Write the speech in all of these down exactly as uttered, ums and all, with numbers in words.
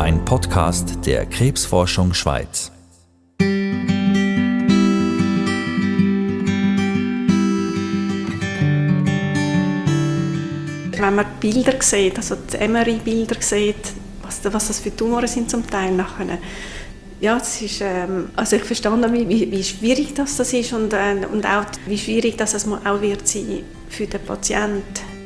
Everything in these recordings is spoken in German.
ein Podcast der Krebsforschung Schweiz. Wenn man die Bilder sieht, also die M R I-Bilder sieht, was, was das für Tumoren sind zum Teil nachher, ja, es ist, ähm, also ich verstehe, wie, wie schwierig das, das ist und, äh, und auch wie schwierig das es auch wird sein für den Patienten.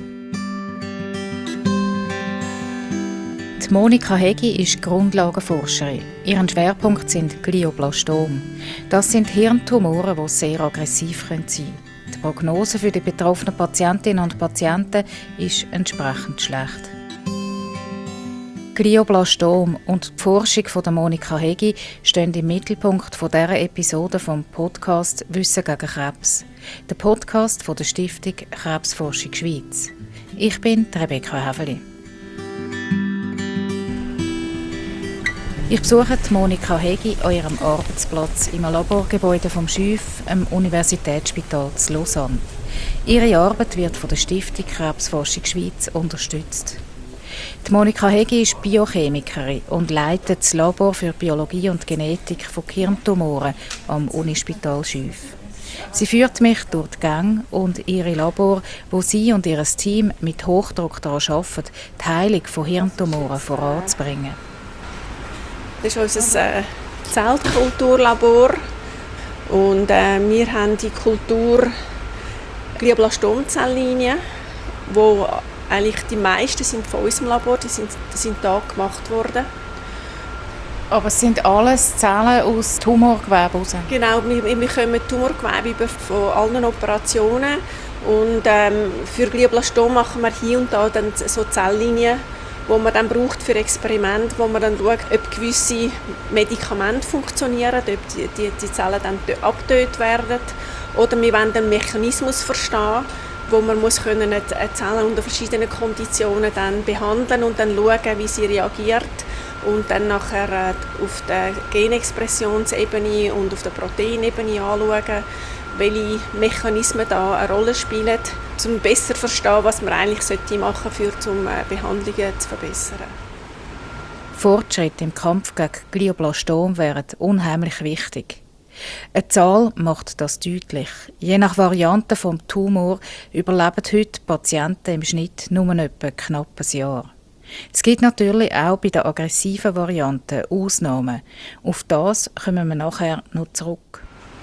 Die Monika Hegi ist Grundlagenforscherin. Ihr Schwerpunkt sind Glioblastom. Das sind Hirntumoren, die sehr aggressiv sein können. Die Prognose für die betroffenen Patientinnen und Patienten ist entsprechend schlecht. Glioblastom und die Forschung von der Monika Hegi stehen im Mittelpunkt dieser Episode vom Podcast «Wissen gegen Krebs», der Podcast von der Stiftung Krebsforschung Schweiz. Ich bin Rebecca Häfeli. Ich besuche die Monika Hegi an ihrem Arbeitsplatz im Laborgebäude vom Schüf, am Universitätsspital zu Lausanne. Ihre Arbeit wird von der Stiftung Krebsforschung Schweiz unterstützt. Die Monika Hegi ist Biochemikerin und leitet das Labor für Biologie und Genetik von Hirntumoren am Unispital Schüf. Sie führt mich durch die Gänge und ihre Labor, wo sie und ihr Team mit Hochdruck daran arbeiten, die Heilung von Hirntumoren voranzubringen. Das ist unser äh, Zellkulturlabor und äh, wir haben die Kultur Glioblastomzelllinien, wo eigentlich die meisten sind von unserem Labor, die sind, die sind da gemacht worden. Aber es sind alles Zellen aus Tumorgewebe raus? Genau, wir, wir bekommen Tumorgewebe über von allen Operationen und ähm, für Glioblastom machen wir hier und da dann so Zelllinien, wo man dann braucht für Experimente, wo man dann schaut, ob gewisse Medikamente funktionieren, ob die, die, die Zellen dann abgetötet werden. Oder wir wollen den Mechanismus verstehen, wo man muss können eine Zelle unter verschiedenen Konditionen dann behandeln und dann schauen, wie sie reagiert. Und dann nachher auf der Genexpressionsebene und auf der Proteinebene anschauen, welche Mechanismen da eine Rolle spielen, um besser zu verstehen, was man eigentlich machen sollte, um Behandlungen zu verbessern. Fortschritte im Kampf gegen Glioblastom wären unheimlich wichtig. Eine Zahl macht das deutlich. Je nach Variante des Tumors überleben heute Patienten im Schnitt nur etwa knapp ein Jahr. Es gibt natürlich auch bei den aggressiven Varianten Ausnahmen. Auf das kommen wir nachher noch zurück.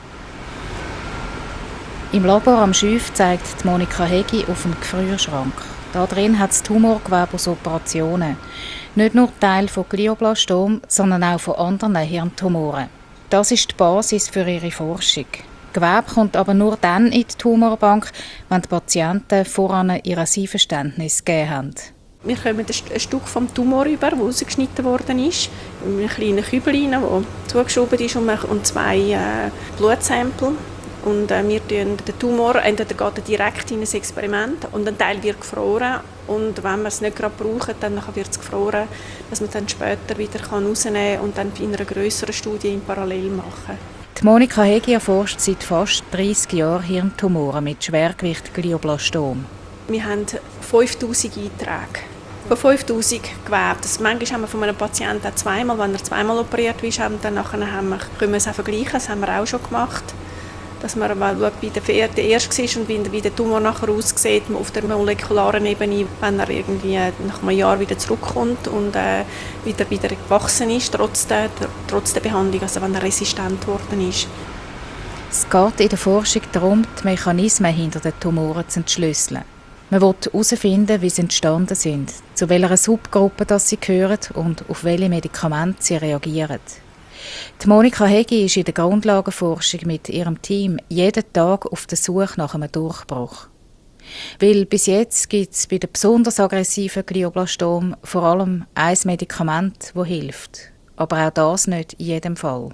Im Labor am Schüf zeigt die Monika Hegi auf dem Gefrierschrank. Da drin hat es Tumorgewebe aus Operationen. Nicht nur Teil von Glioblastom, sondern auch von anderen Hirntumoren. Das ist die Basis für ihre Forschung. Gewebe kommt aber nur dann in die Tumorbank, wenn die Patienten voran ihr Einverständnis gegeben haben. Wir bekommen ein Stück vom Tumor über, das rausgeschnitten worden ist, in einem kleinen Kübel, der zugeschoben ist, und zwei äh, Blutsampel. Und äh, wir tun den Tumor, entweder geht er direkt in ein Experiment und ein Teil wird gefroren. Und wenn wir es nicht gerade brauchen, dann wird es gefroren, dass man dann später wieder rausnehmen kann und dann in einer grösseren Studie in Parallel machen. Die Monika Hegi erforscht seit fast dreissig Jahren Hirntumoren mit Schwergewicht Glioblastom. Wir haben fünftausend Einträge. Von fünftausend Gewebe. Das manchmal haben wir von einem Patienten auch zweimal, wenn er zweimal operiert ist, dann nachher haben wir, können wir es auch vergleichen, das haben wir auch schon gemacht. Dass man mal schaut, wie der, der erste ist und wie der Tumor nachher aussieht auf der molekularen Ebene, wenn er irgendwie nach einem Jahr wieder zurückkommt und äh, wieder, wieder gewachsen ist, trotz der, trotz der Behandlung, also wenn er resistent geworden ist. Es geht in der Forschung darum, die Mechanismen hinter den Tumoren zu entschlüsseln. Man will herausfinden, wie sie entstanden sind, zu welcher Subgruppe das sie gehören und auf welche Medikamente sie reagieren. Die Monika Hegi ist in der Grundlagenforschung mit ihrem Team jeden Tag auf der Suche nach einem Durchbruch. Weil bis jetzt gibt es bei den besonders aggressiven Glioblastom vor allem ein Medikament, das hilft. Aber auch das nicht in jedem Fall.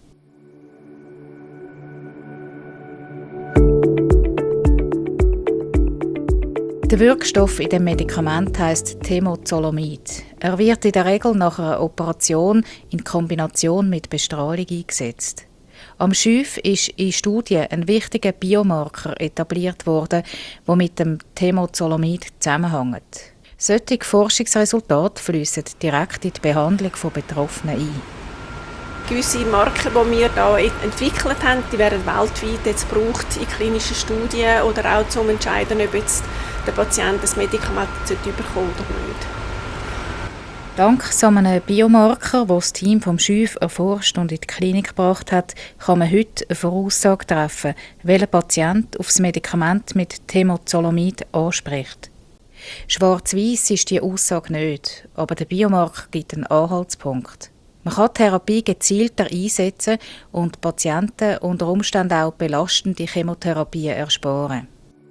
Der Wirkstoff in dem Medikament heisst Temozolomid. Er wird in der Regel nach einer Operation in Kombination mit Bestrahlung eingesetzt. Am Schüf ist in Studien ein wichtiger Biomarker etabliert worden, der mit dem Temozolomid zusammenhängt. Solche Forschungsresultate fließen direkt in die Behandlung von Betroffenen ein. Gewisse Marker, die wir hier entwickelt haben, die werden weltweit jetzt gebraucht in klinischen Studien oder auch zum entscheiden, ob jetzt der Patient das Medikament bekommen oder nicht. Dank so einem Biomarker, den das Team vom Schüf erforscht und in die Klinik gebracht hat, kann man heute eine Voraussage treffen, welcher Patient auf das Medikament mit Temozolomid anspricht. Schwarz-Weiss ist diese Aussage nicht, aber der Biomarker gibt einen Anhaltspunkt. Man kann die Therapie gezielter einsetzen und Patienten unter Umständen auch belastende Chemotherapien ersparen.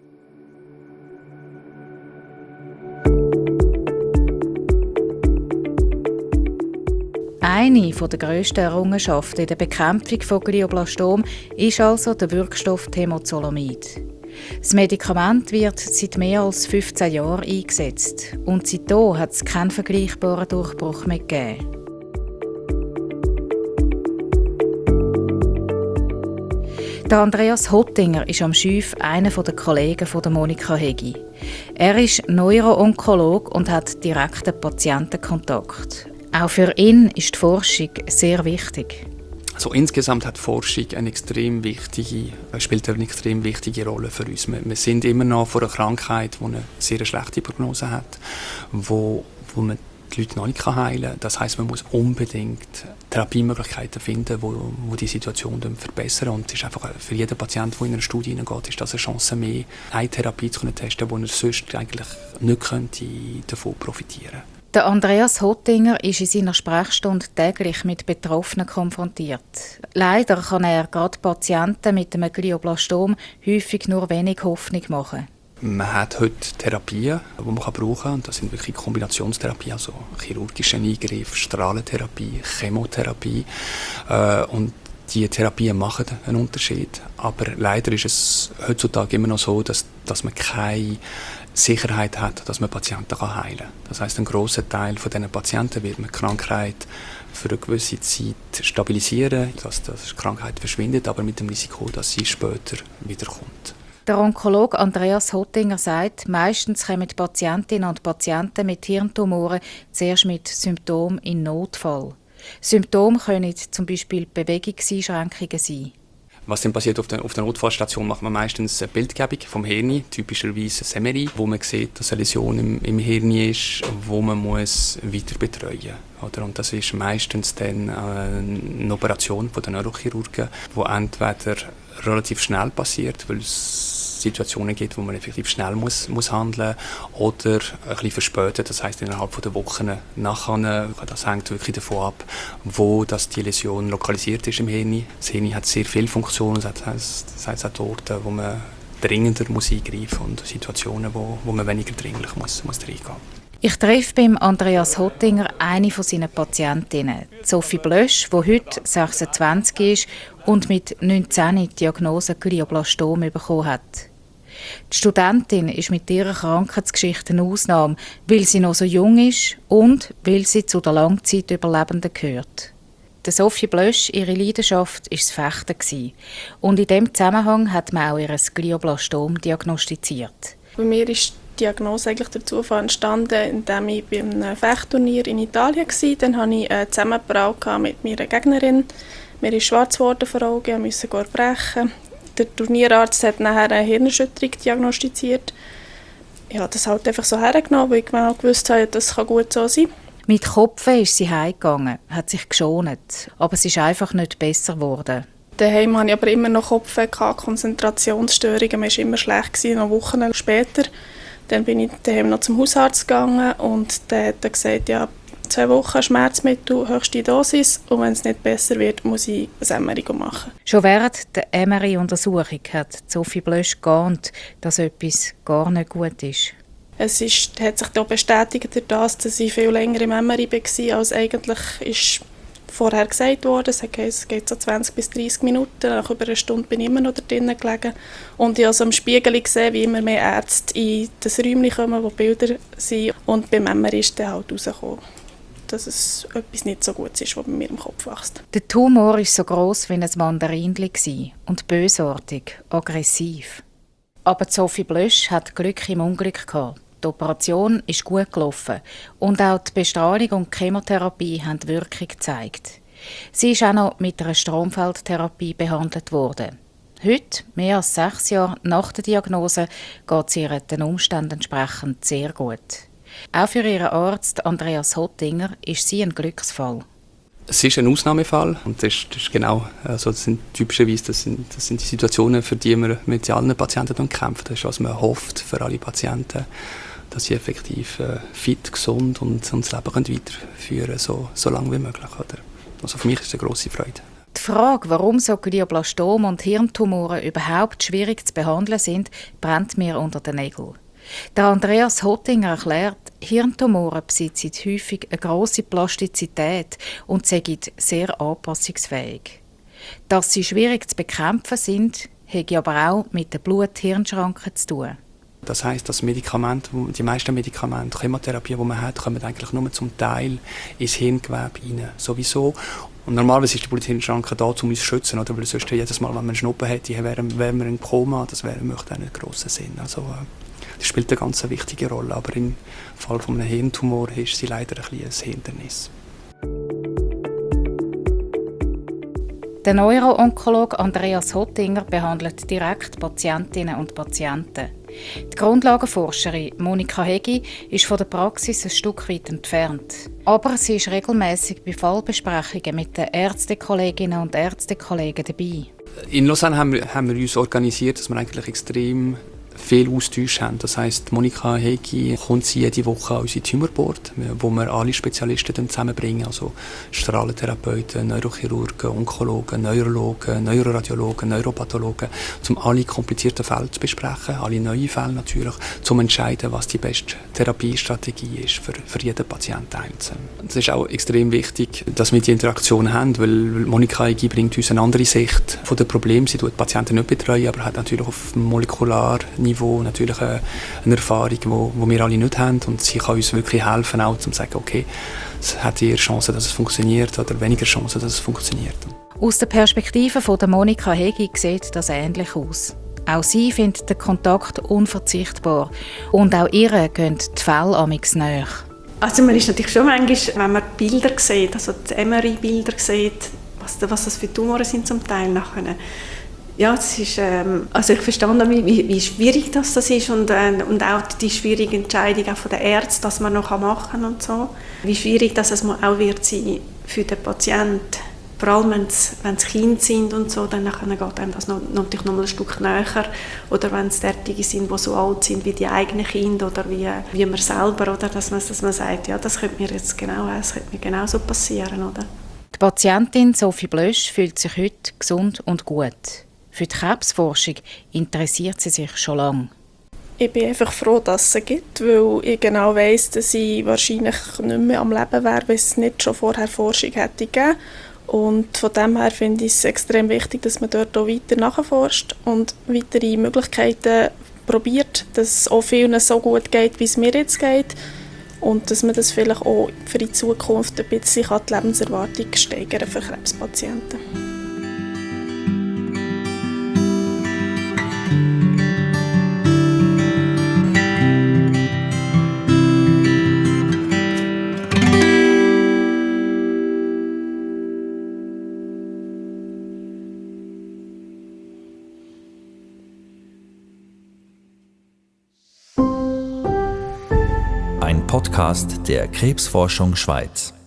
Eine der grössten Errungenschaften in der Bekämpfung von Glioblastom ist also der Wirkstoff Temozolomid. Das Medikament wird seit mehr als fünfzehn Jahren eingesetzt und seitdem hat es keinen vergleichbaren Durchbruch mehr gegeben. Der Andreas Hottinger ist am Schüf einer der Kollegen von Monika Hegi. Er ist Neuro-Onkolog und hat direkten Patientenkontakt. Auch für ihn ist die Forschung sehr wichtig. Also insgesamt hat Forschung eine extrem wichtige, spielt eine extrem wichtige Rolle für uns. Wir, wir sind immer noch vor einer Krankheit, die eine sehr schlechte Prognose hat, wo, wo man die Leute noch nicht heilen kann. Das heisst, man muss unbedingt Therapiemöglichkeiten finden, wo, wo die Situation dann verbessern. Und es ist einfach für jeden Patienten, der in eine Studie hineingeht, ist das eine Chance mehr, eine Therapie zu testen, die er sonst eigentlich nicht könnte davon profitieren könnte. Der Andreas Hottinger ist in seiner Sprechstunde täglich mit Betroffenen konfrontiert. Leider kann er gerade Patienten mit einem Glioblastom häufig nur wenig Hoffnung machen. Man hat heute Therapien, die man brauchen kann. Und das sind wirklich Kombinationstherapien, also chirurgische Eingriffe, Strahlentherapie, Chemotherapie. Äh, und die Therapien machen einen Unterschied. Aber leider ist es heutzutage immer noch so, dass, dass man keine Sicherheit hat, dass man Patienten heilen kann. Das heisst, ein grosser Teil von diesen Patienten wird mit Krankheit für eine gewisse Zeit stabilisieren, dass die Krankheit verschwindet, aber mit dem Risiko, dass sie später wiederkommt. Der Onkologe Andreas Hottinger sagt, meistens kommen Patientinnen und Patienten mit Hirntumoren zuerst mit Symptomen in Notfall. Symptome können zum Beispiel Bewegungseinschränkungen sein. Was dann passiert auf der, auf der Notfallstation, macht man meistens eine Bildgebung vom Hirn, typischerweise S M R I, wo man sieht, dass eine Läsion im, im Hirn ist, wo man muss weiter betreuen muss. Und das ist meistens dann eine Operation von den Neurochirurgen, die entweder relativ schnell passiert, weil es Situationen gibt, wo man effektiv schnell muss, muss handeln muss, oder ein bisschen verspätet, das heisst innerhalb der Wochen nachher. Das hängt wirklich davon ab, wo das die Läsion lokalisiert ist im Hirn. Das Hirn hat sehr viele Funktionen, das heisst, das heisst auch Orte, wo man dringender muss eingreifen muss und Situationen, wo, wo man weniger dringlich muss, muss reingehen. Ich treffe beim Andreas Hottinger eine von seinen Patientinnen, Sophie Blösch, die heute sechsundzwanzig ist und mit neunzehn die Diagnose Glioblastom bekommen hat. Die Studentin ist mit ihrer Krankheitsgeschichte eine Ausnahme, weil sie noch so jung ist und weil sie zu den Langzeitüberlebenden gehört. Der Sophie Blösch, ihre Leidenschaft war das Fechten. Und in diesem Zusammenhang hat man auch ihr Glioblastom diagnostiziert. Bei mir ist die Diagnose eigentlich der Zufall entstanden, indem ich bei einem Fechtturnier in Italien war. Dann hatte ich einen Zusammenprall mit meiner Gegnerin. Mir ist schwarz geworden vor Augen, ich musste brechen. Der Turnierarzt hat nachher eine Hirnerschütterung diagnostiziert. Ich habe das halt einfach so hergenommen, weil ich genau gewusst habe, das kann gut so sein. Mit Kopfen ist sie heimgegangen, hat sich geschont, aber es ist einfach nicht besser geworden. Daheim hatte ich aber immer noch Kopfen, Konzentrationsstörungen, mir war immer schlecht, noch Wochen später. Dann bin ich daheim noch zum Hausarzt gegangen und der hat gesagt, ja, zwei Wochen Schmerzmittel, höchste Dosis, und wenn es nicht besser wird, muss ich ein M R I machen. Schon während der M R I-Untersuchung hat Sophie Blösch geahnt, dass etwas gar nicht gut ist. Es ist, hat sich da bestätigt, dass ich viel länger im M R I war, als eigentlich ist vorher gesagt wurde. Es geht so zwanzig bis dreissig Minuten, nach über einer Stunde bin ich immer noch da drinnen gelegen. Und ich habe also im Spiegel gesehen, wie immer mehr Ärzte in das Räumchen kommen, wo Bilder sind. Und beim M R I ist dann halt rausgekommen, dass es etwas nicht so gut ist, was bei mir im Kopf wächst. Der Tumor war so gross wie ein Mandarinli und bösartig, aggressiv. Aber Sophie Blösch hat Glück im Unglück gehabt. Die Operation ist gut gelaufen und auch die Bestrahlung und die Chemotherapie haben Wirkung gezeigt. Sie ist auch noch mit einer Stromfeldtherapie behandelt worden. Heute, mehr als sechs Jahre nach der Diagnose, geht es ihr den Umständen entsprechend sehr gut. Auch für ihren Arzt Andreas Hottinger ist sie ein Glücksfall. Es ist ein Ausnahmefall und das ist, das ist genau, also das sind typischerweise das sind, das sind die Situationen, für die wir mit allen Patienten kämpfen. Das ist, was man hofft für alle Patienten, dass sie effektiv äh, fit, gesund und, und das Leben können weiterführen können, so, so lange wie möglich. Oder? Also für mich ist es eine grosse Freude. Die Frage, warum so Glioblastom und Hirntumoren überhaupt schwierig zu behandeln sind, brennt mir unter den Nägeln. Der Andreas Hottinger erklärt, Hirntumoren besitzen häufig eine grosse Plastizität und sind sehr anpassungsfähig. Dass sie schwierig zu bekämpfen sind, hat aber auch mit den Blut-Hirn-Schranken zu tun. Das heisst, dass Medikamente, die meisten Medikamente, Chemotherapie, die man hat, kommen eigentlich nur zum Teil ins Hirngewebe rein. Sowieso. Und normalerweise ist die Blut-Hirn-Schranke da, um uns zu schützen. Oder? Weil sonst jedes Mal, wenn man einen Schnuppen hätte, wären wir im Koma. Das wäre, macht auch nicht grossen Sinn. Also, das spielt eine ganz wichtige Rolle. Aber im Fall von einem Hirntumor ist sie leider ein bisschen ein Hindernis. Der Neuro-Onkologe Andreas Hottinger behandelt direkt Patientinnen und Patienten. Die Grundlagenforscherin Monika Hegi ist von der Praxis ein Stück weit entfernt. Aber sie ist regelmäßig bei Fallbesprechungen mit den Ärztekolleginnen und Ärztekollegen dabei. In Lausanne haben wir, haben wir uns organisiert, dass wir eigentlich extrem viel Austausch haben. Das heisst, Monika Hegi kommt sie jede Woche an unsere Tumorboard, wo wir alle Spezialisten zusammenbringen, also Strahlentherapeuten, Neurochirurgen, Onkologen, Neurologen, Neuroradiologen, Neuropathologen, um alle komplizierten Fälle zu besprechen, alle neuen Fälle natürlich, um zu entscheiden, was die beste Therapiestrategie ist für, für jeden Patienten einzeln. Es ist auch extrem wichtig, dass wir die Interaktion haben, weil Monika Hegi bringt uns eine andere Sicht von den Problemen. Sie betreut Patienten nicht betreuen, aber hat natürlich auf molekular Niveau natürlich eine, eine Erfahrung, die wo, wo wir alle nicht haben, und sie kann uns wirklich helfen, auch um zu sagen, okay, es hat eher Chancen, dass es funktioniert oder weniger Chancen, dass es funktioniert. Aus der Perspektive von der Monika Hegi sieht das ähnlich aus. Auch sie findet den Kontakt unverzichtbar und auch ihr gehen die Fälle amigs näher. Also man ist natürlich schon manchmal, wenn man Bilder sieht, also die M R I-Bilder sieht, was, was das für Tumoren sind zum Teil nachher. Ja, das ist, ähm, also ich verstehe, wie, wie schwierig das, das ist und, äh, und auch die schwierige Entscheidung auch von den Ärzten, dass man noch machen kann und so. Wie schwierig das es auch wird sein für den Patienten. Vor allem, wenn es, wenn es Kinder sind und so, dann geht einem das noch, natürlich noch mal ein Stück näher. Oder wenn es derartige sind, die so alt sind wie die eigenen Kinder oder wie, wie man selber, oder? Dass, man, dass man sagt, ja, das könnte mir jetzt genau, das könnte mir genauso passieren. Oder? Die Patientin Sophie Blösch fühlt sich heute gesund und gut. Für die Krebsforschung interessiert sie sich schon lange. Ich bin einfach froh, dass es sie gibt, weil ich genau weiss, dass ich wahrscheinlich nicht mehr am Leben wäre, wenn es nicht schon vorher Forschung hätte gegeben. Und von dem her finde ich es extrem wichtig, dass man dort auch weiter nachforscht und weitere Möglichkeiten probiert, dass es auch vielen so gut geht, wie es mir jetzt geht. Und dass man das vielleicht auch für die Zukunft ein bisschen die Lebenserwartung steigern für Krebspatienten. Ein Podcast der Krebsforschung Schweiz.